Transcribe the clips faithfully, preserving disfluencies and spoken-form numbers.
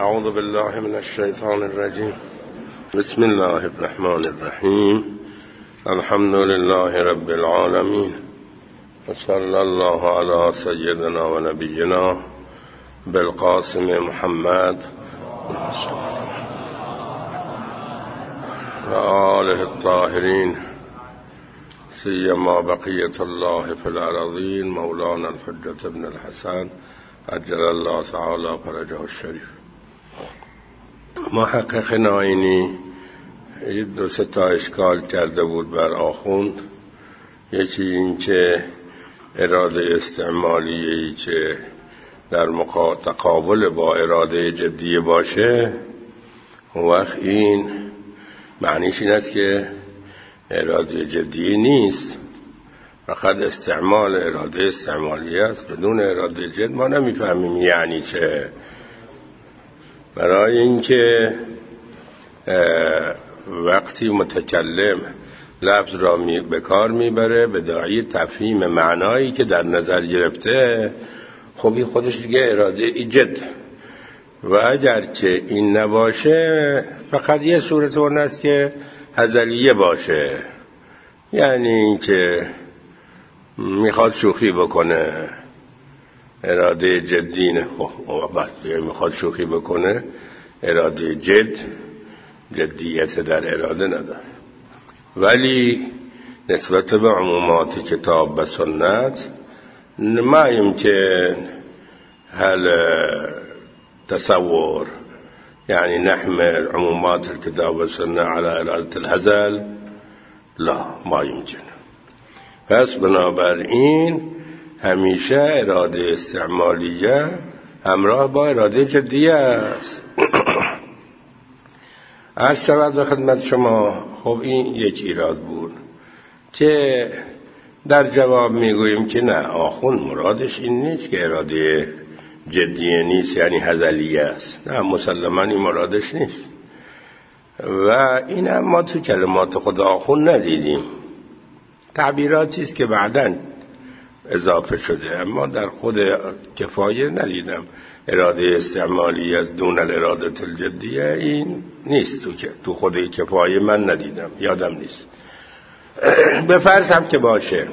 اعوذ بالله من الشیطان الرجیم. بسم الله الرحمن الرحیم. الحمد لله رب العالمین و صلی الله علی سیدنا و نبینا بالقاسم محمد و آله الطاهرین سیما بقیت الله فی الارضین مولانا الحجة ابن الحسن عجل الله تعالی فرجه الشریف. محقق ناینی دو سه تا اشکال کرده بود بر آخوند. یکی این که اراده استعمالیه‌ای که در تقابل با اراده جدی باشه، اون وقت این معنیش این است که اراده جدی نیست، فقط استعمال اراده استعمالیه است. بدون اراده جد ما نمیفهمیم یعنی چه. برای اینکه وقتی متکلم لفظ را به کار میبره به داعی تفهیم معنایی که در نظر گرفته، خب این خودش دیگه اراده ایجاد. و اگر که این نباشه فقط یه صورت اون است که هزلیه باشه، یعنی اینکه میخواد شوخی بکنه، اراده جدی نه. خب وقتی میخواد شوخی بکنه اراده جد جدیت در اراده نداره. ولی نسبت به عمومات کتاب و سنت ما يمكن هل تصور يعني نحمل عمومات الكتاب والسنة على إرادة الهزل؟ لا، ما يمكن. پس بنابراین همیشه اراده استعمالیه همراه با اراده جدیه است. عرض شود به خدمت شما، خب این یک ایراد بود که در جواب میگوییم که نه، آخوند مرادش این نیست که اراده جدیه نیست یعنی هزلیه است. نه، مسلماً این مرادش نیست. و این هم ما تو کلمات خود آخوند ندیدیم، تعبیراتی است که بعداً اضافه شده، اما در خود کفایه ندیدم. اراده استعمالی از دون الاراده الجدیه این نیست تو, تو خود کفایه من ندیدم، یادم نیست. به فرض هم که باشه،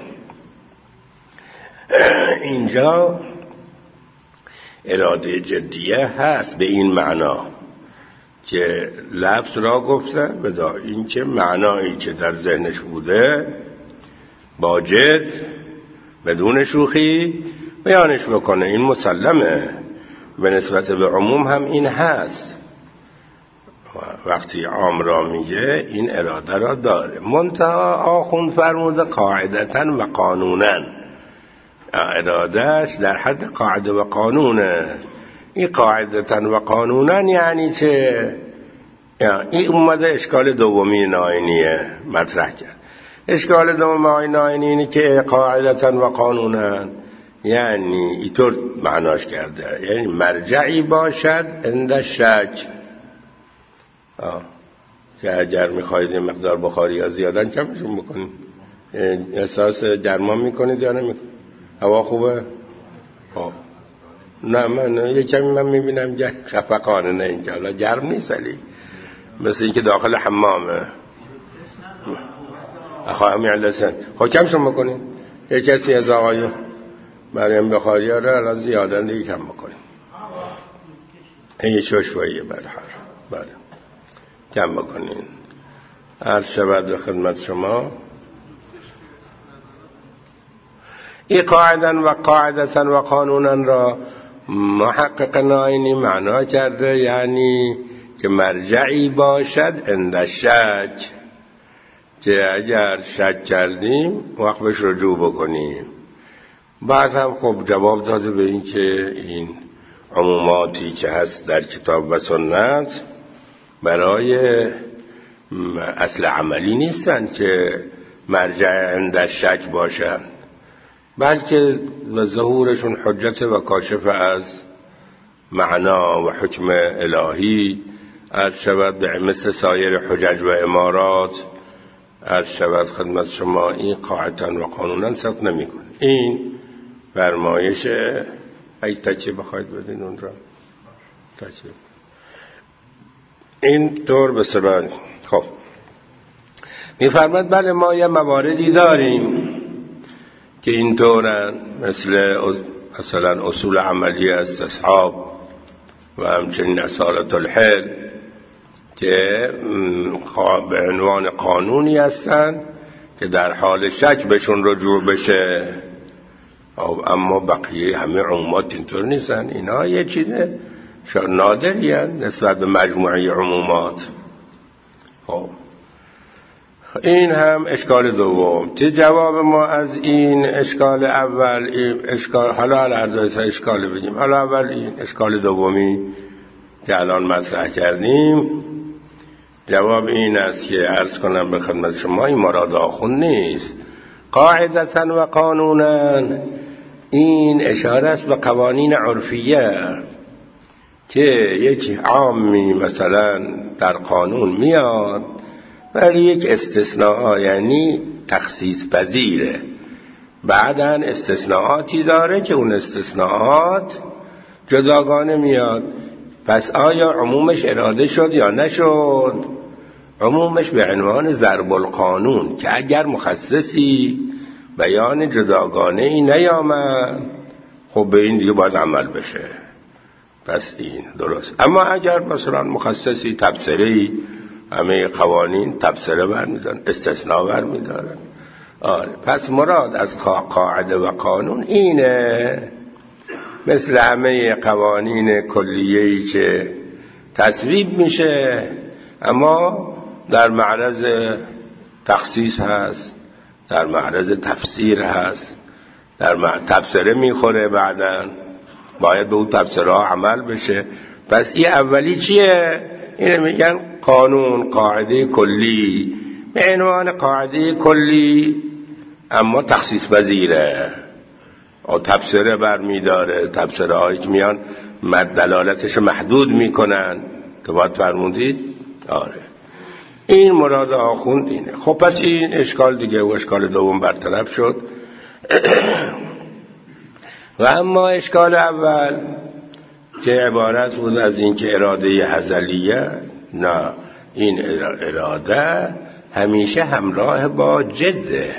اینجا اراده جدیه هست به این معنا که لفظ را گفته بدا این که معنایی که در ذهنش بوده با جد بدون شوخی بیانش بکنه. این مسلمه، به نسبت به عموم هم این هست. وقتی عام را میگه این اراده را داره. منتها آخوند فرموده قاعدتاً و قانوناً، ارادهش در حد قاعده و قانونه. این قاعدتاً و قانوناً یعنی چه؟ یعنی این اومده اشکال دومی ناینیه مطرح کرد. اشکال دومی ناینی اینه که قاعدتاً و قانوناً یعنی اینطور معناش کرده، یعنی مرجعی باشد عند شک. آه. که اگر میخواید این مقدار بخاری یا زیادن کمشون بکنید. احساس گرما میکنید یا نمیکنید؟ هوا خوبه؟ خب نه، من یه کمی من میبینم خفقانه، نه اینجا حالا گرم نیست، ولی مثل اینکه داخل حمامه. اخواهم یعلسن خب کمشون بکنید. یه کسی از آقایون مریم بخاری ها را الان زیادن دیگه کم بکنیم. این یه شوشواییه بله بله کم بکنین. عرض شود به خدمت شما این قاعدن و قاعدتن و قانونن را محقق ناینی معنا کرده، یعنی که مرجعی باشد عند شک، که اگر شک کردیم وقت بهش رجوع بکنیم. بعد هم خب جواب داده به این که این عموماتی که هست در کتاب و سنت برای اصل عملی نیستن که مرجع عند شک باشن، بلکه ظهورشون حجت و کاشف از معنا و حکم الهی. عرض شود به مثل سایر حجج و امارات. عرض شود خدمت شما این قاعدتاً و قانوناً صدق نمی کن. این فرمایش اگه تکیه بخواید بدین اون را تکیه. این طور به صلاح. خب میفرماد بله ما یه مواردی داریم که این طورن، مثل مثلا اصول عملی استصحاب و همچنین اصالت الحل که به عنوان قانونی هستن که در حال شک بهشون رجوع بشه، اما بقیه همه عمومات اینطور نیستن. اینا یه چیز نادری هستن نسبت به مجموعه عمومات. خب این هم اشکال دوم. تی جواب ما از این اشکال اول، این اشکال حالا هر اشکال بگیم. حالا اول این اشکال دومی که الان مطرح کردیم، جواب این است که عرض کنم به خدمت شما این مراد آخوند نیست. قاعدتا و قانونا این اشاره است به قوانین عرفیه که یک عامی مثلا در قانون میاد ولی یک استثناء یعنی تخصیص پذیره، بعداً استثناءاتی داره که اون استثناءات جداگانه میاد. پس آیا عمومش اراده شد یا نشد؟ عمومش به عنوان ضرب القانون که اگر مخصصی بیان جداگانه ای نیامد خب به این دیگه باید عمل بشه. پس این درست. اما اگر مثلا مخصصی تبصره‌ای، همه قوانین تبصره برمیدارن، استثناء برمیدارن. آره پس مراد از قاعده و قانون اینه، مثل همه قوانین کلیه‌ای که تصویب میشه اما در معرض تخصیص هست، در معرض تفسیر هست، در معرض تبصره میخوره، بعداً باید به اون تبصره ها عمل بشه. پس این اولی چیه؟ اینه میگن قانون، قاعده کلی، به عنوان قاعده کلی اما تخصیص پذیره و تبصره برمیداره. تبصره هایی که میان مد دلالتش محدود میکنن که باید فرمودید. آره این مراد آخوند اینه. خب پس این اشکال دیگه و اشکال دوم برطرف شد. و اما اشکال اول که عبارت بود از این که اراده هزلیه، نه، این اراده همیشه همراه با جده،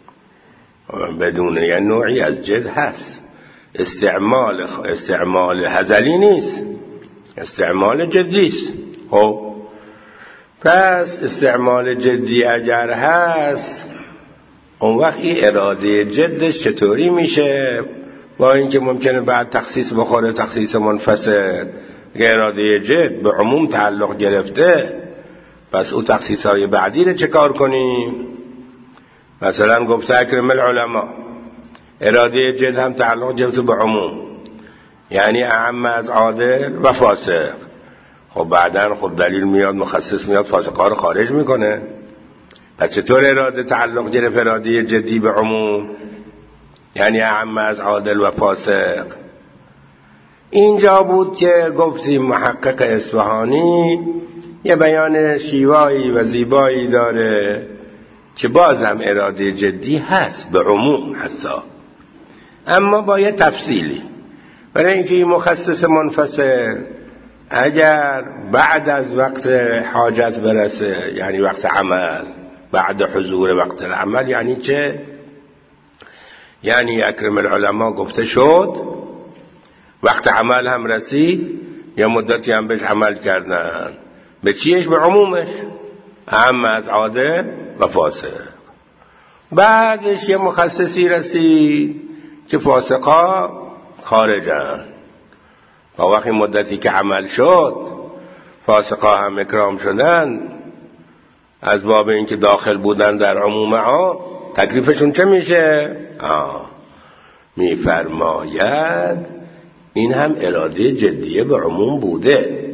بدون یعنی نوعی از جد هست. استعمال استعمال هزلی نیست، استعمال جدی است. خب پس استعمال جدی اگر هست اون وقت این اراده جدش چطوری میشه؟ با اینکه ممکنه بعد تخصیص بخوره، تخصیص منفصل، که اراده جد به عموم تعلق گرفته، پس او تخصیص های بعدی رو چه کار کنیم؟ مثلا گفته اکرم العلماء، اراده جد هم تعلق گرفته به عموم، یعنی اعم از عادل و فاسق. خب بعدن خب دلیل میاد، مخصص میاد، فاسقا رو خارج میکنه. پس چطور اراده تعلق گرفت اراده جدی به عموم؟ یعنی اعم از عادل و فاسق. اینجا بود که گفتیم محقق اصفهانی یه بیان شیوایی و زیبایی داره که بازم اراده جدی هست به عموم حتی، اما با یه تفصیلی. برای اینکه این مخصص منفصل اگر بعد از وقت حاجت برسه، یعنی وقت عمل، بعد حضور وقت العمل، یعنی چه؟ یعنی اکرم العلماء گفته شد، وقت عمل هم رسید، یا مدتی هم بهش عمل کردن، به چیش؟ به عمومش، اهم از عادل و فاسق. بعدش یه مخصصی رسید که فاسقا خارجن، و وقتی مدتی که عمل شد فاسقا هم اکرام شدن، از باب اینکه داخل بودن در عموم ها، تکلیفشون چه میشه؟ آه میفرماید این هم اراده جدیه به عموم بوده،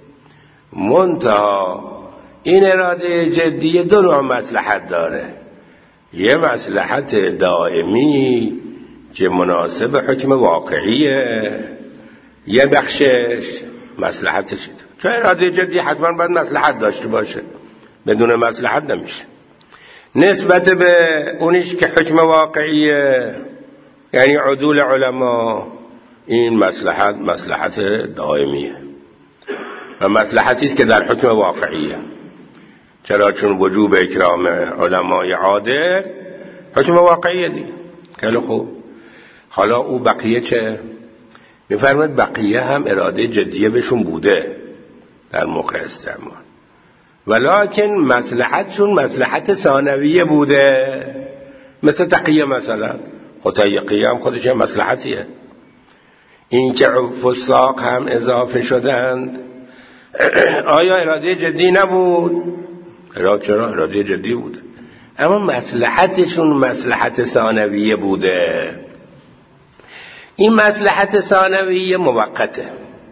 منتها این اراده جدیه دو نوع مصلحت داره. یه مصلحت دائمی که مناسب حکم واقعیه، یه بخشش مصلحتش، چون اراده جدی حتما باید مصلحت داشته باشه، بدون مصلحت نمیشه. نسبت به اونیش که حکم واقعیه، یعنی عدول علما، این مصلحت مصلحت دائمیه. و مصلحتی است که در حکم واقعیه. چرا؟ چون وجوب اکرام علمای عادل حکم واقعیه دیگه. خیلی خوب. حالا او بقیه چه؟ میفرماید بقیه هم اراده جدیه بهشون بوده در موقع استعمال، ولکن مصلحتشون مصلحت ثانویه بوده، مثل تقیه مثلا. خود تقیه هم خودش مصلحتیه. این که فساق هم اضافه شدند آیا اراده جدی نبود؟ اراده چرا؟ اراده جدی بوده، اما مصلحتشون مصلحت ثانویه بوده. این مصلحت ثانویه موقته،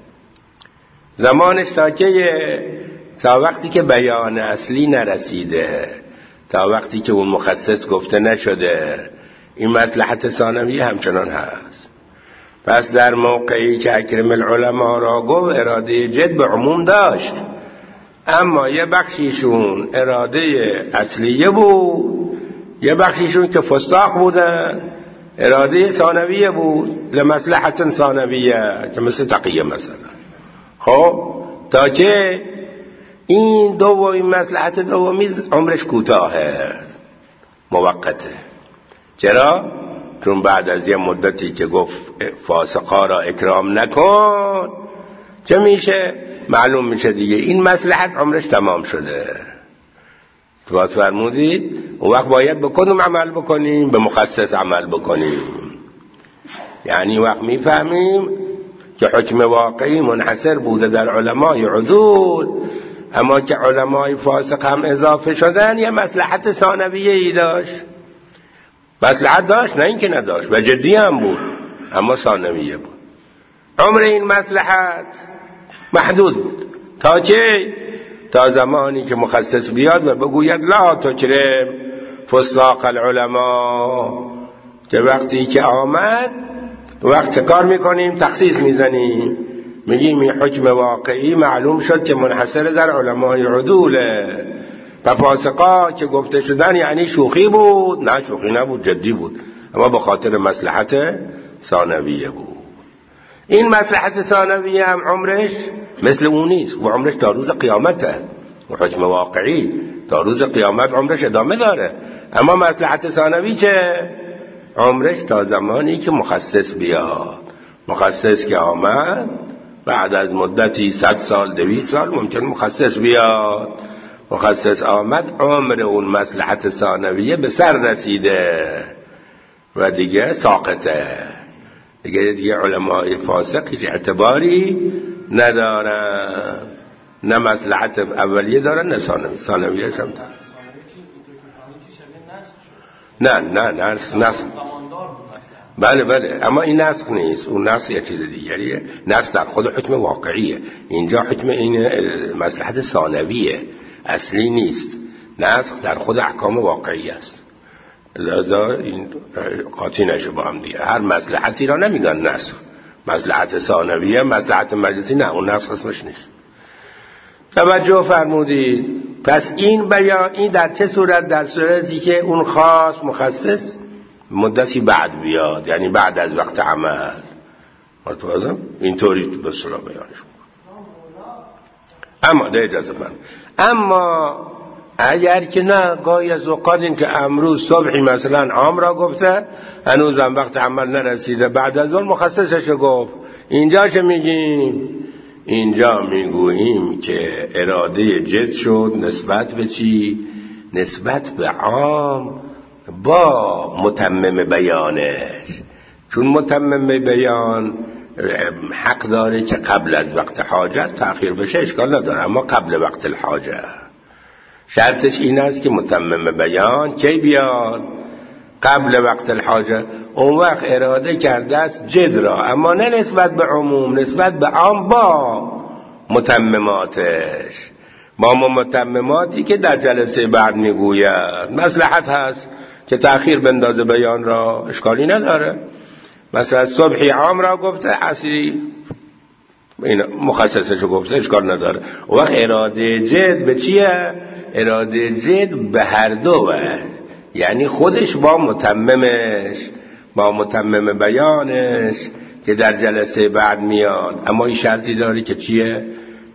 زمانش تا که تا وقتی که بیان اصلی نرسیده، تا وقتی که اون مخصص گفته نشده، این مصلحت ثانویه همچنان هست. پس در موقعی که اکرم العلماء را گفت اراده جد به عموم داشت، اما یه بخشیشون اراده اصلیه بود، یه بخشیشون که فساق بودن اراده ثانویه بود لمصلحت ثانویه که مثل تقیه مثلا. خب تا که این دومی مصلحت دومی عمرش کوتاهه، موقته. چرا؟ چون بعد از یه مدتی که گفت فاسقا را اکرام نکن، چه میشه؟ معلوم میشه دیگه این مصلحت عمرش تمام شده. تو فرمودید اون وقت باید بکنیم عمل بکنیم، به مخصص عمل بکنیم. یعنی وقت میفهمیم که حکم واقعی منحصر بوده در علمای عدول، اما که علمای فاسق هم اضافه شدن یه مصلحت ثانویه ای داشت. مصلحت داشت، نه اینکه نداشت، و جدی هم بود، اما ثانویه بود. عمر این مصلحت محدود بود. تا که تا زمانی که مخصص بیاد و بگوید لا تکرم فساق العلماء، که وقتی که آمد وقت کار میکنیم تخصیص میزنیم، میگیم این حکم واقعی معلوم شد که منحصر در علمای عدوله، و فاسقا که گفته شدن یعنی شوخی بود. نه شوخی نبود، جدی بود، اما به خاطر مصلحت ثانویه بود. این مصلحت ثانویه هم عمرش مثل اون نیست، و عمرش تا روز قیامته. و حکم واقعی تا روز قیامت عمرش ادامه داره، اما مصلحت ثانوی چه؟ عمرش تا زمانی که مخصص بیاد. مخصص که آمد بعد از مدتی صد سال دویست سال ممکن مخصص بیاد. مخصص آمد عمر اون مصلحت ثانویه به سر رسیده و دیگه ساقطه، دیگه دیگه علمای فاسق هیچ اعتباری ندارن، نه مصلحت اولیه دارن نه ثانویه. ثانویه هم نه نه نه نسخ. بله بله، اما این نسخ نیست، اون نسخ یه چیز دیگریه. نسخ در خود حکم واقعیه، اینجا حکم این مصلحت ثانویه، اصلی نیست. نسخ در خود احکام واقعی است، لذا این قاطی نشه با هم دیگه. هر مصلحتی را نمیگن نسخ. مصلحت ثانویه، مصلحت مجلسی نه، اون نسخ اسمش نیست. توجه فرمودید. پس این بیان این در چه صورت؟ در صورتی که اون خاص مخصص مدتی بعد بیاد، یعنی بعد از وقت عمل. متوازم اینطوری به صورت بیانش. اما ده اجازه فرمود، اما اگر که نه گاهی از اوقات این که امروز صبحی مثلا عام را گفته، هنوزم وقت عمل نرسیده، بعد از اون مخصصش گفت، اینجا چه میگیم؟ اینجا میگوییم که اراده جد شد نسبت به چی؟ نسبت به عام با متمم بیانش. چون متمم بیان حق داره که قبل از وقت حاجت تأخیر بشه، اشکال نداره، اما قبل وقت الحاجت. شرطش این است که متمم بیان کی بیاد؟ قبل وقت الحاجت. اون وقت اراده کرده است جد را، اما نه نسبت به عموم، نسبت به عام با متمماتش، با متمماتی که در جلسه بعد میگوید. مصلحت هست که تأخیر بندازه بیان را، اشکالی نداره. مثلا صبحی عام را گفته، عصری این مخصصش گفته، اشکال نداره. و وقت اراده جد به چیه؟ اراده جد به هر دو، یعنی خودش با متممش، با متمم بیانش که در جلسه بعد میاد. اما این شرطی داره که چیه؟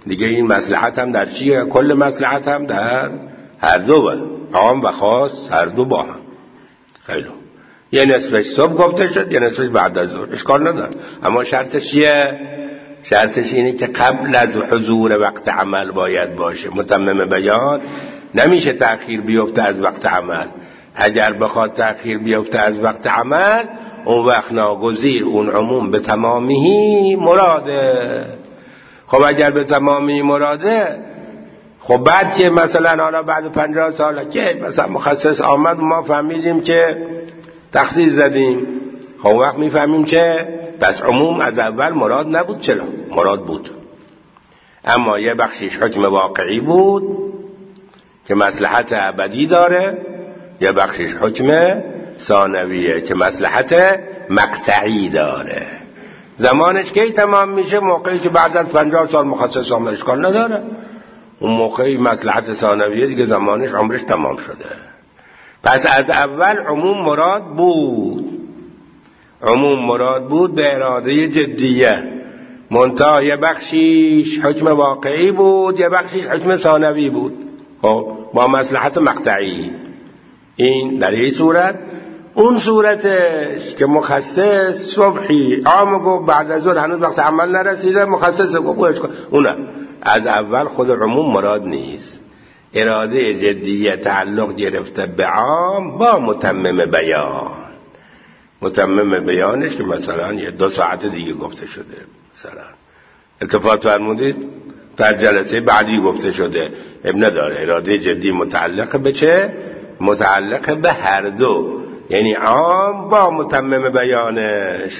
دیگه این مصلحت هم در چیه؟ کل مصلحت هم در هر دو، عام و خاص هر دو با هم. خیلی یه نصفش صبح گفته شد، یه نصفش بعد از ظهر، اشکال نداره. اما شرطش چیه؟ شرطش اینه که قبل از حضور وقت عمل باید باشه. متمم بیان نمیشه تأخیر بیفته از وقت عمل. اگر بخواد تأخیر بیفته از وقت عمل، اون وقت ناگزیر اون عموم به تمامی مراده. خب اگر به تمامی مراده، خب بعد که مثلا حالا بعد پنجاه سال که مثلا مخصص آمد ما فهمیدیم که تخصیص زدیم، خب وقت میفهمیم که پس عموم از اول مراد نبود. چرا؟ مراد بود، اما یه بخشیش حکم واقعی بود که مصلحت ابدی داره، یه بخشیش حکم ثانویه که مصلحت مقطعی داره. زمانش کی تمام میشه؟ موقعی که بعد از پنجاه سال مخصص آمد، اشکال نداره. اون موقعی مصلحت ثانویه دیگه زمانش عمرش تمام شده. پس از اول عموم مراد بود، عموم مراد بود به اراده جدیه، منتها یه بخشیش حکم واقعی بود، یه بخشیش حکم ثانوی بود، خب با مصلحت مقطعی. این در این صورت. اون صورتش که مخصص صبحی عام گفت بعد از ظهر هنوز وقت عمل نرسیده، مخصص گفت اونه از اول خود عموم مراد نیست. اراده جدیه تعلق گرفته به عام با متمم بیان. متمم بیانش که مثلا یه دو ساعت دیگه گفته شده، مثلا التفات فرمودید در جلسه بعدی گفته شده، ابن نداره. اراده جدی متعلق به چه؟ متعلق به هر دو، یعنی عام با متمم بیانش.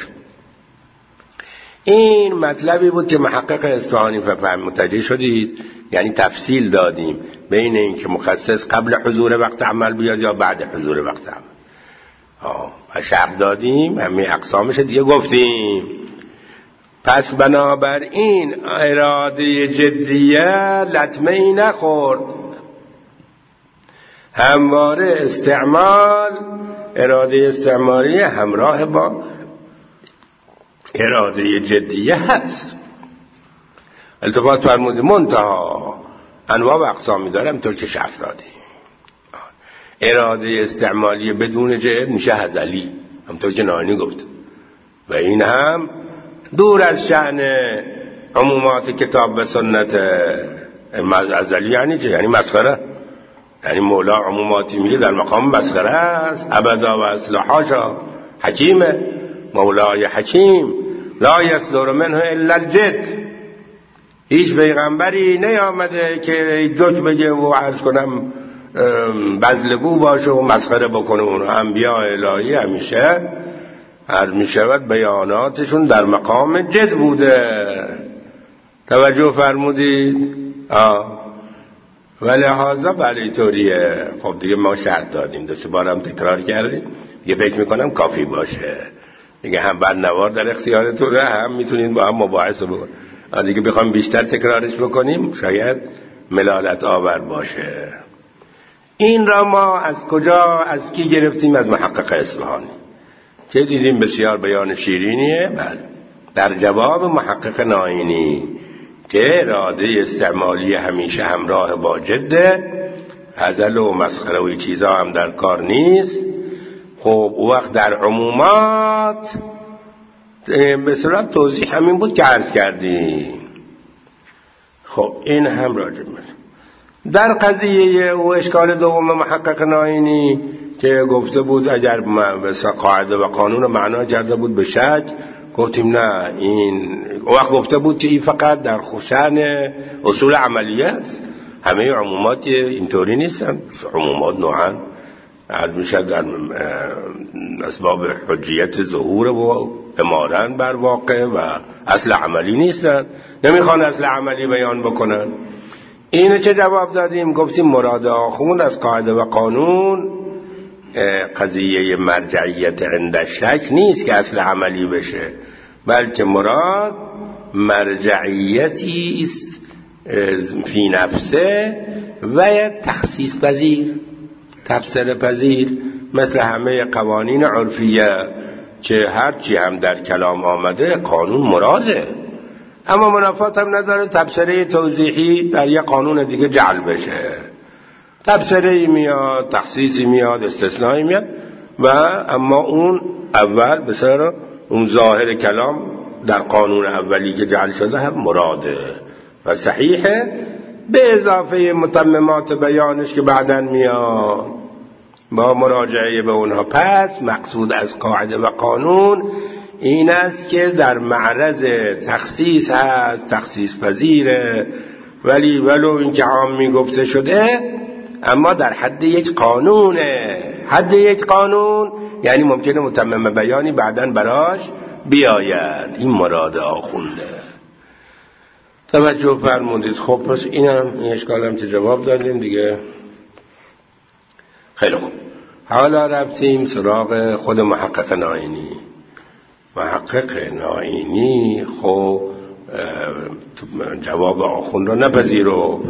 این مطلبی بود که محقق اصفهانی فهم متوجه شدید، یعنی تفصیل دادیم بین این که مخصص قبل حضور وقت عمل بیاد یا بعد حضور وقت عمل. آه و شرح دادیم، همه اقسامش دیگه گفتیم. پس بنابراین اراده جدیه لطمه ای نخورد، همواره استعمال اراده استعمالی همراه با اراده جدیه هست. التفات فرمودیم منتها انواع و اقسامی داره، همطور که شرح دادیم. اراده استعمالی بدون جد میشه هزلی، همطور که نانی گفت، و این هم دور از شأن عمومات کتاب و سنت. هزلی یعنی چه؟ یعنی مسخره. یعنی مولا عموماتی میگه در مقام مسخره است، ابدا و اصلاحاشا حکیمه. مولای حکیم لا یصدر منه الا الجد. هیچ پیغمبری نیامده که جوک بگه و عرض کنم بزلگو باشه و مسخره بکنه. اون انبیاء الهی همیشه هر میشود بیاناتشون در مقام جد بوده. توجه فرمودید؟ آه و لحاظا برای طوریه. خب دیگه ما شرط دادیم، دو سه بارم تکرار کردیم دیگه، فکر میکنم کافی باشه دیگه. هم برنوار در اختیارتونه، هم میتونید با هم مباحثه بکنید. دیگه بخوام بیشتر تکرارش بکنیم شاید ملالت آور باشه. این را ما از کجا، از کی گرفتیم؟ از محقق اصفهانی که دیدیم بسیار بیان شیرینیه. بله، در جواب محقق ناینی که اراده استعمالی همیشه همراه با جده، هزل و مسخره و چیزا هم در کار نیست. خب وقت در عمومات به صورت توضیح همین بود که عرض کردیم. خب این هم راجع بود. در قضیه و اشکال دوم محقق ناینی که گفته بود اگر قاعده و قانون معنا کرده بود به شک، گفتیم نه، این وقت گفته بود که این فقط در خشن اصول عملیات، همه عمومات اینطوری نیستن. عمومات نوعا عرض میشد در اسباب حجیت ظهور و امارن بر واقع و اصل عملی نیستن، نمیخوان اصل عملی بیان بکنن. اینو چه جواب دادیم؟ گفتیم مراد آخوند از قاعده و قانون قضیه مرجعیت عند شک نیست که اصل عملی بشه، بلکه مراد مرجعیتی است فی نفسه و تخصیص پذیر، تفسیر پذیر، مثل همه قوانین عرفیه که هرچی هم در کلام آمده قانون مراده. اما منافات هم نداره تبصره توضیحی در یه قانون دیگه جعل بشه. تبصره میاد، تخصیصی میاد، استثنایی میاد و اما اون اول بسیار اون ظاهر کلام در قانون اولی که جعل شده هم مراده و صحیحه، به اضافه متممات بیانش که بعداً میاد با مراجعه به اونها. پس مقصود از قاعده و قانون این است که در معرض تخصیص هست، تخصیص پذیره، ولی ولو اینکه عامی گفته شده اما در حد یک قانونه. حد یک قانون یعنی ممکنه متمم بیانی بعداً براش بیاید. این مراد آخونده. توجه فرمودید. خب پس اینم این اشکال هم که جواب دادیم دیگه. خیلی خوب، حالا رفتیم سراغ خود محقق نائینی. محقق نائینی خب جواب آخوند رو نپذیرفت.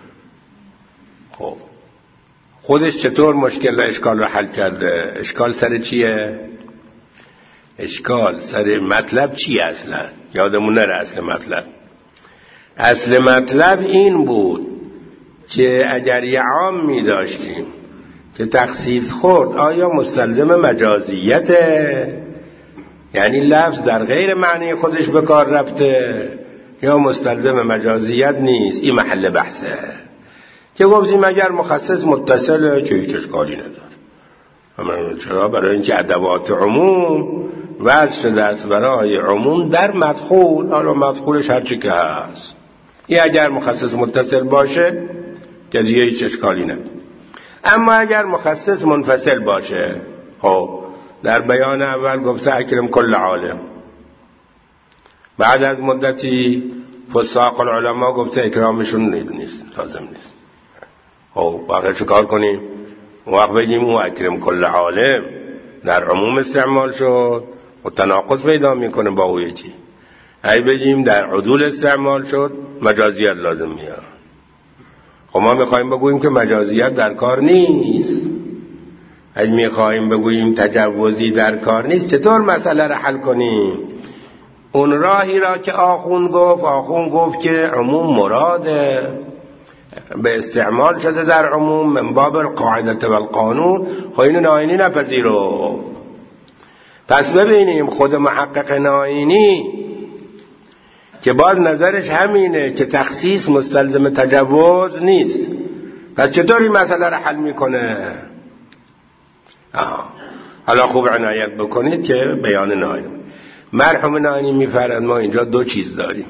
خب خودش چطور مشکل و اشکال رو حل کرده؟ اشکال سر چیه؟ اشکال سر مطلب چیه اصلا؟ یادمون نره اصل مطلب. اصل مطلب این بود که اگر یه عام می داشتیم که تخصیص خورد آیا مستلزم مجازیته؟ یعنی لفظ در غیر معنی خودش به کار رفته یا مستلزم مجازیت نیست؟ این محل بحثه که گفتیم اگر مخصص متصله که هیچ اشکالی نداره. چرا؟ برای اینکه ادوات عموم وضع شده است برای عموم در مدخول، حالا مدخولش هرچی که هست. این اگر مخصص متصل باشه که دیگه هیچ اشکالی نداره. اما اگر مخصص منفصل باشه، خب در بیان اول گفته اکرم کل عالم، بعد از مدتی فساق العلماء گفته اکرامشون نیست، لازم نیست. خب باید چه کار کنیم؟ وقت بگیم او اکرم کل عالم در عموم استعمال شد و تناقض پیدا میکنه با او یکی. ای بگیم در عدول استعمال شد مجازیت لازم میاد. خب ما میخوایم بگوییم که مجازیت در کار نیست. اگه میخوایم بگوییم تجوزی در کار نیست، چطور مسئله را حل کنیم؟ اون راهی را که آخون گفت، آخون گفت که عموم مراده، به استعمال شده در عموم من باب القاعده و القانون. خب اینو نائینی نپذیرو. پس ببینیم خود محقق نائینی که باز نظرش همینه که تخصیص مستلزم تجوز نیست، پس چطور این مسئله را حل میکنه؟ آه. حالا خوب عنایت بکنید که بیان نائینی. مرحوم نائینی میفرماید ما اینجا دو چیز داریم،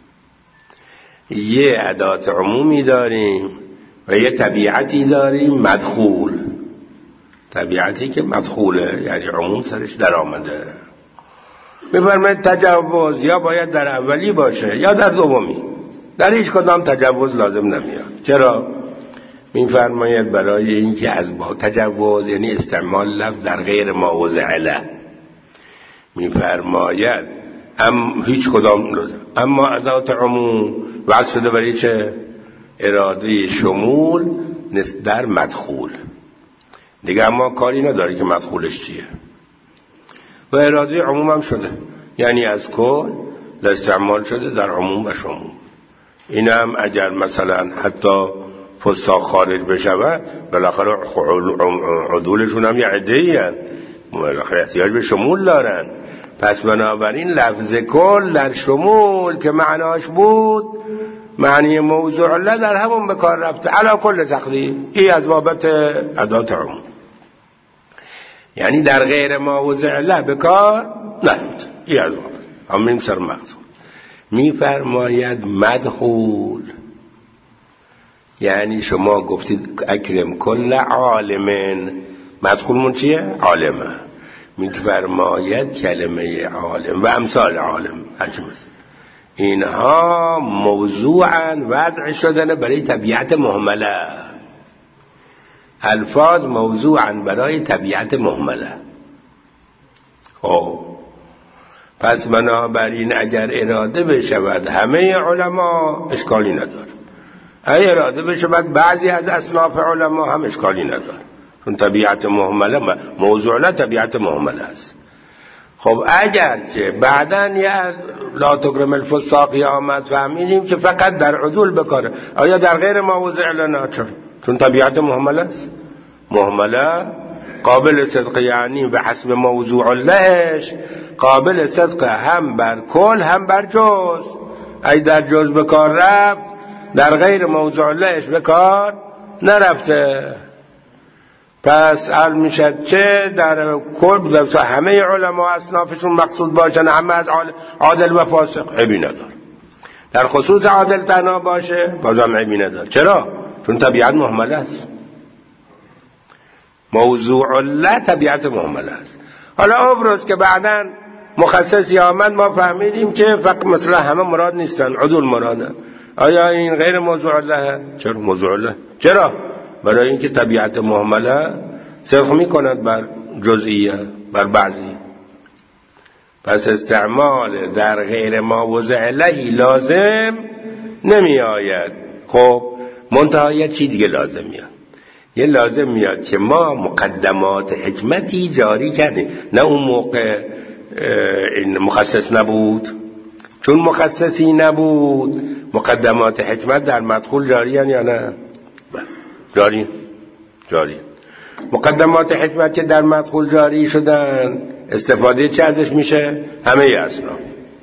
یه ادات عمومی داریم و یه طبیعتی داریم مدخول. طبیعتی که مدخوله یعنی عموم سرش در آمده. میفرماید تجوز یا باید در اولی باشه یا در دومی، در هیچ کدام تجوز لازم نمیاد. چرا؟ میفرماید برای اینکه از با تجوز یعنی استعمال لفظ در غیر ما وضع له. میفرماید ام هیچ کدام لازم، اما ادات عموم وضع شده برای چه؟ اراده شمول در مدخول دیگه، اما کاری نداره که مدخولش چیه. و اراده عموم هم شده یعنی از کل استعمال شده در عموم و شمول. این هم اگر مثلا حتی فساق خارج بشود بالاخره عدولشون هم یه عده‌ای هست، بالاخره احتیاج به شمول دارن. پس بنابراین لفظ کل در شمول که معناش بود معنی موضوع الله در همون به کار رفته علا کل تقدیر. این از بابت ادات عموم یعنی در غیر ما وضع الله به کار نرفته. این از بابت همین سر مقصود. میفرماید مدخول یعنی شما گفتید اکرم کل عالمن، مدخولمون چیه؟ عالمه. میفرماید کلمه عالم و امثال عالم هرچی مثل اینها موضوعاً وضع شدن برای طبیعت مهمله. الفاظ موضوعاً برای طبیعت مهمله. خب پس بنابراین اگر اراده بشود همه علما اشکالی نداره، اگر اراده بشود بعضی از اصناف علما هم اشکالی نداره، چون طبیعت مهمله موضوع له طبیعت مهمله است. خب اگر که بعدن یه لا تکرم الفساقی آمد فهمیدیم که فقط در عدول بکاره، آیا در غیر ما وضع لنا؟ چون طبیعت محمله است. محمله قابل صدق، یعنی به حسب موضوع لهش قابل صدق هم بر کل هم بر جز. ای در جز بکار رفت، در غیر موضوع لهش بکار نرفته. پس حل میشد چه در کل همه علما اصنافشون مقصود باشن، همه از عادل و فاسق، عیبی ندار. در خصوص عادل تنها باشه بازم عیبی ندار. چرا؟ چون طبیعت محمله است. موضوع له طبیعت محمله است. حالا افرض که بعداً مخصصی آمد ما فهمیدیم که فقط مثلا همه مراد نیستن، عدول مرادن. آیا این غیر موضوع له؟ چرا موضوع له؟ چرا؟ برای اینکه طبیعت محمله صدق می کند بر جزئیه، بر بعضی. پس استعمال در غیر ما وضع لهی لازم نمی آید. خب منتهای چی دیگه لازم میاد؟ یه لازم میاد که ما مقدمات حکمتی جاری کردیم. نه اون موقع این مخصص نبود، چون مخصصی نبود مقدمات حکمت در مدخول جاری هن یا نه؟ جاری جاری. مقدمات حکمت که در مدخول جاری شدن استفاده چه ازش میشه؟ همه اصناف.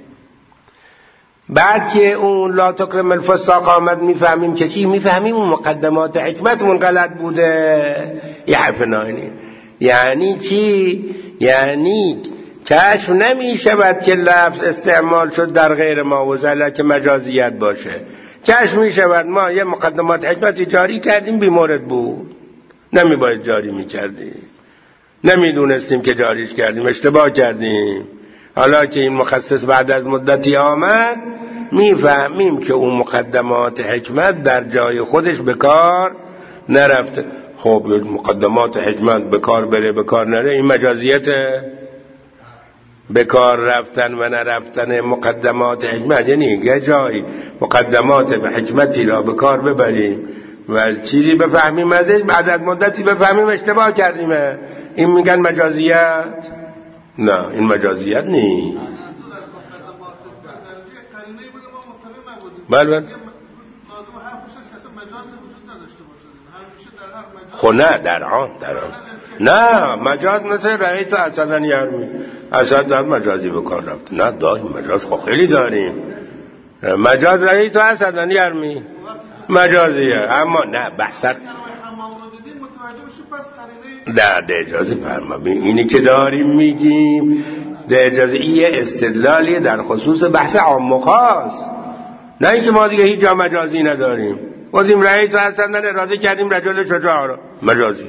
بعد که اون لا تکرم الفساق آمد میفهمیم که چی؟ میفهمیم اون مقدمات حکمتمون غلط بوده. یه حرف ناینی یعنی چی؟ یعنی کشف نمی شود که لفظ استعمال شد در غیر ما وضع له که مجازیت باشه. کشف می شود ما یه مقدمات حکمتی جاری کردیم بی مورد بود، نمی باید جاری می کردیم، نمی دونستیم که جاریش کردیم، اشتباه کردیم. حالا که این مخصص بعد از مدتی آمد می فهمیم که اون مقدمات حکمت در جای خودش بکار نرفته. خب مقدمات حکمت بکار بره بکار نره، این مجازیته. بکار رفتن و نرفتن مقدمات حکمت یعنی یه جایی مقدمات به حکمتی را بکار ببریم و چیزی بفهمیم ازش، بعد از مدتی بفهمیم اشتباه کردیم، این میگن مجازیت؟ نه این مجازیت نیست. بله بله. خب نه در عام در عام نه مجاز مثل رأیت اسدن یرمی، اسد در مجازی بکار رفت. نه داریم مجاز، خب خیلی داریم مجاز. رأیت اسدن یرمی مجازیه، اما نه بحثت در ده اجازه فرما. اینی که داریم میگیم ده اجازه ایه استدلالی در خصوص بحث عام خاص، نه اینکه ما دیگه هیچ جا مجازی نداریم. وزیم رأیت اسدن اراده کردیم رجل شجاع را مجازی.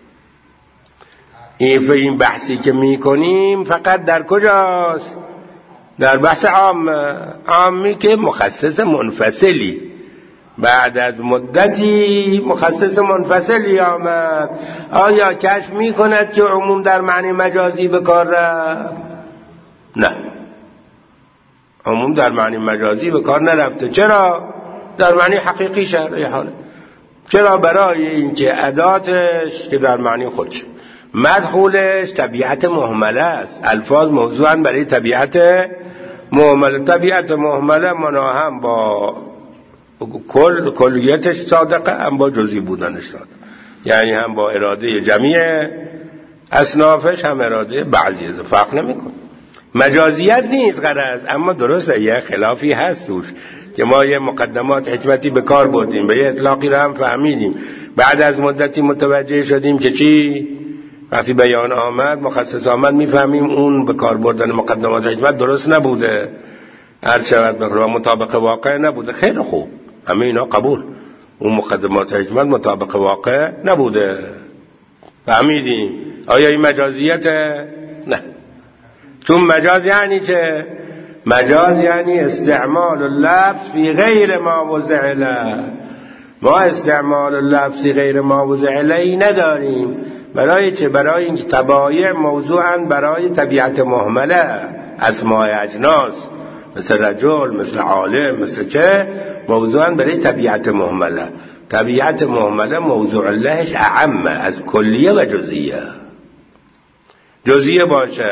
این این بحثی که میکنیم فقط در کجاست؟ در بحث عام، عامی که مخصص منفصلی بعد از مدتی مخصص منفصلی آمد. آیا کشف میکند که عموم در معنی مجازی به کار رفت؟ نه عموم در معنی مجازی به کار نرفته. چرا؟ در معنی حقیقی شرعی حاله. چرا؟ برای اینکه اداتش که در معنی خودشه، مدخولش طبیعت محمله است. الفاظ موضوعاً برای طبیعت محمله. طبیعت محمله منا هم با کل کلیتش صادقه، هم با جزئی بودنش صادقه، یعنی هم با اراده جمیع اصنافش هم اراده بعضی فرق نمیکنه. مجازیت نیست غرض، اما درسته یه خلافی هست توش که ما یه مقدمات حکمتی به کار بردیم، به یه اطلاقی رو هم فهمیدیم، بعد از مدتی متوجه شدیم که چی؟ وقتی بیان آمد مخصص آمد میفهمیم اون به کار بردن مقدمات حکمت درست نبوده، هر شود بخواه مطابق واقع نبوده. خیلی خوب، همه اینا قبول. اون مقدمات حکمت مطابق واقع نبوده، فهمیدیم. آیا این مجازیته؟ نه. چون مجاز یعنی چه؟ مجاز یعنی استعمال اللفظ فی غیر ما وضع له. ما استعمال اللفظ فی غیر ما وضع له نداریم. برای چه؟ برای اینکه طبایع موضوعاً برای طبیعت محمله، اسماء اجناس مثل رجل، مثل عالم، مثل چه، موضوعاً برای طبیعت محمله. طبیعت محمله موضوع لهش اعم از کلیه و جزئیه. جزئیه باشه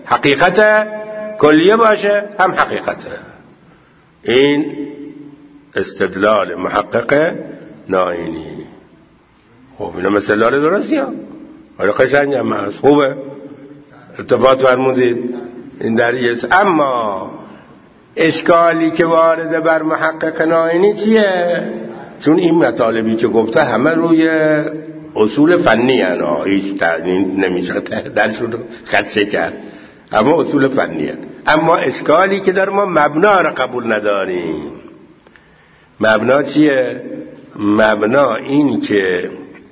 حقیقت کلیه باشه هم حقیقته. این استدلال محقق ناینی. خب اینا مثلا درستی ها آره قشنگ هم هست خوبه اتفاق فرمودید این دریست. اما اشکالی که وارده بر محقق ناینی چیه؟ چون این مطالبی که گفته همه روی اصول فنی هست، هیچ تعیین نمیشه درشون خدشه کرد، اما اصول فنی هست. اما اشکالی که در ما مبنا را قبول نداریم. مبنا چیه؟ مبنا این که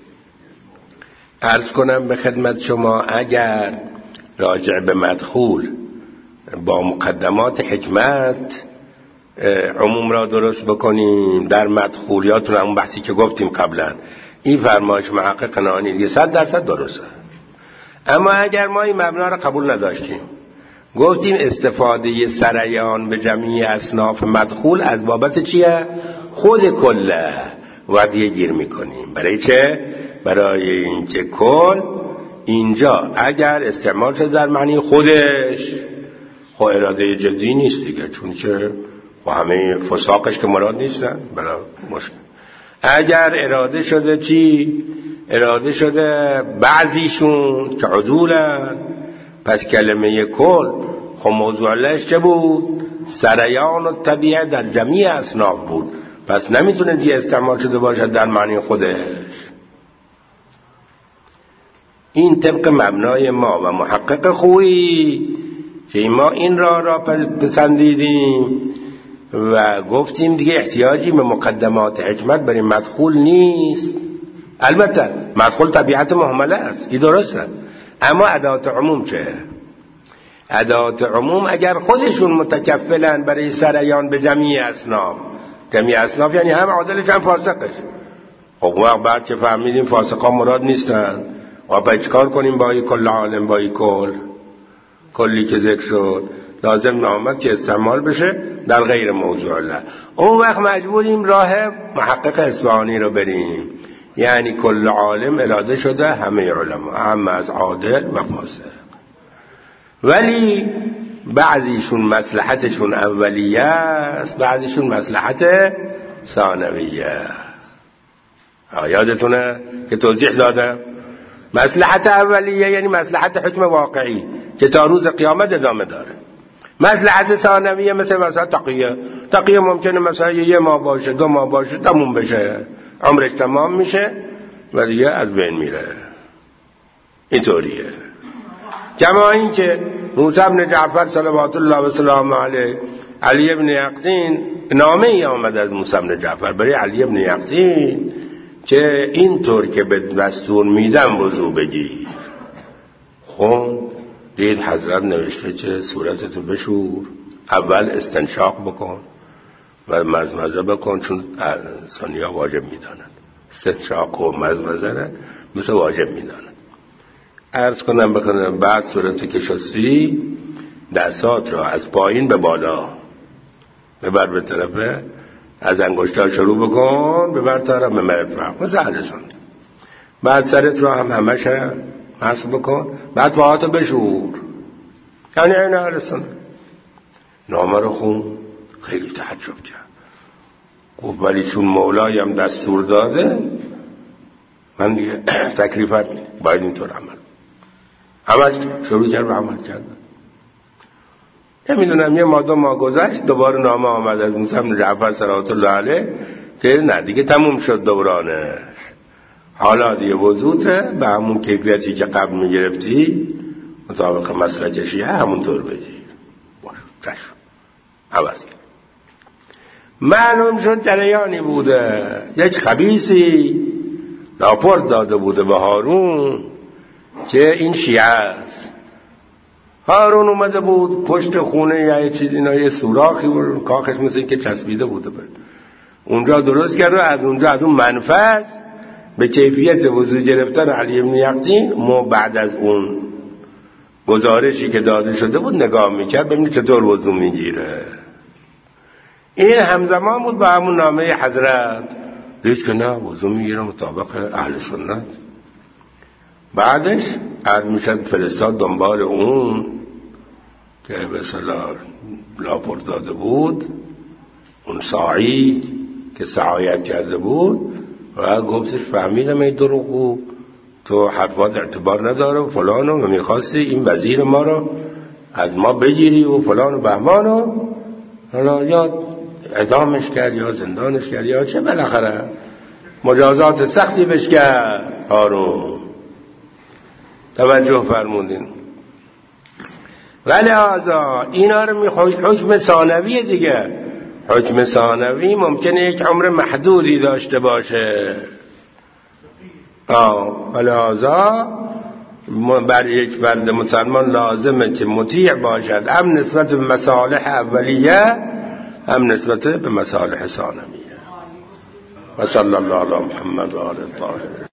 عرض کنم به خدمت شما اگر راجع به مدخول با مقدمات حکمت عموم را درست بکنیم در مدخول، یادتون همون بحثی که گفتیم قبلا، این فرمایش محقق ناینی دیگه صد درصد درسته. اما اگر ما این مبنا را قبول نداشتیم، گفتیم استفاده سریان به جمعی اصناف مدخول از بابت چیه؟ خود کله وقت یه گیر میکنیم. برای چه؟ برای اینکه کل اینجا اگر استعمال شد در معنی خودش خب اراده جدی نیست دیگه، چون که با همه فساقش که مراد نیستن بلا مشکل. اگر اراده شده چی؟ اراده شده بعضیشون که عدولن، پس کلمه کل خب موضوع علش چه بود؟ سریان و طبیعه در جمعی اصناف بود، پس نمیتونه دیگه استعمال شده باشد در معنی خودش. این طبق مبنای ما و محقق خویی که ما این را را پسندیدیم و گفتیم دیگه احتیاجی به مقدمات حکمت برای مدخول نیست. البته مدخول طبیعت محمله است، این درسته، اما ادات عموم چه؟ ادات عموم اگر خودشون متکفلن برای سریان به جمعی اصناف، جمعی اصناف یعنی هم عادلش هم فاسقش، خب وقت بعد که فهمیدیم فاسقان مراد نیستن و باید چکار کنیم با ای کل عالم، با ای کل کلی که ذکر شد لازم نامد که استعمال بشه در غیر موضوع الله. اون وقت مجبوریم راه محقق اصفهانی رو بریم، یعنی کل عالم اراده شده همه علما، هم از عادل و فاسق، ولی بعضیشون مصلحتشون اولیه است، بعضیشون مصلحت ثانویه. یادتونه که توضیح دادم مصلحت اولیه یعنی مصلحت حکم واقعی که تا روز قیامت ادامه داره. مصلحت ثانویه مثل مثلا تقیه، تقیه ممکنه مثلا یه ماه باشه، دو ماه باشه، تموم بشه، عمرش تمام میشه و دیگه از بین میره. اینطوریه. کما این که موسی بن جعفر صلوات الله و سلام علیه، علی بن یقطین، نامه ای آمد از موسی بن جعفر برای علی بن یقطین که اینطور که به دستور میدم وضو بگیر. خون دید حضرت نوشته که صورتتو بشور، اول استنشاق بکن و مزمزه بکن، چون سنیا واجب میدانن استنشاق و مزمزه مثل واجب میدانن. عرض کنم بکنم بعد صورتو که شستی دستات را از پایین به بالا ببر به طرفه، از انگشت‌ها شروع بکن ببر تا را به مرفق مثل حدثان. بعد سرت را هم همش مسح بکن، بعد پاهاتو بشور، یعنی این حدثان. نامه رو خون خیلی تعجب کرد، گفت ولی چون مولایم دستور داده من دیگه تکلیفت نیست، باید اینطور عمل عمل شروع کرد و عمل کرد. نمیدونم یه ماه دو ماه گذشت دوباره نامه آمد از موسی بن جعفر صلوات الله علیه که نه دیگه تموم شد دورانش، حالا دیگه وضوته به همون کیفیتی که قبل میگرفتی مطابق مسلک شیعه همونطور بگیر. باش چشم عوض کرد. معلوم شد جریانی بوده، یک خبیثی راپورت داده بوده به هارون که این شیعه است. هارون اومده بود پشت خونه یا یه چیزی اینا، یه سوراخی بود کاخش مثل این که چسبیده بوده بود، اونجا درست کرد و از اونجا از اون منفذ به کیفیت وضو گرفتن علی بن یقطین ما بعد از اون گزارشی که داده شده بود نگاه میکرد ببینید چطور وضو میگیره. این همزمان بود با همون نامه حضرت، دید که نه وضو میگیره مطابق اهل سنت. بعدش عرض میشد فرستاد دنبال اون که به اصطلاح لاپورت داده بود، اون ساعی که سعایت کرده بود و گفتش فهمیدم این دروغگو، تو حرفات اعتبار نداره و فلان و میخواستی این وزیر ما رو از ما بگیری و فلان و بهمان و حالا یا اعدامش کرد یا زندانش کرد یا چه، بالاخره مجازات سختی بش کرد. هارون توجه فرمودین. ولی آزا اینا رو میخوای حکم ثانوی دیگه. حکم ثانوی ممکنه یک عمر محدودی داشته باشه. آه ولی آزا بر یک فرد مسلمان لازمه که مطیع باشد، هم نسبت به مصالح اولیه هم نسبت به مصالح ثانویه. و صلی الله علی محمد و آل الطاهرین.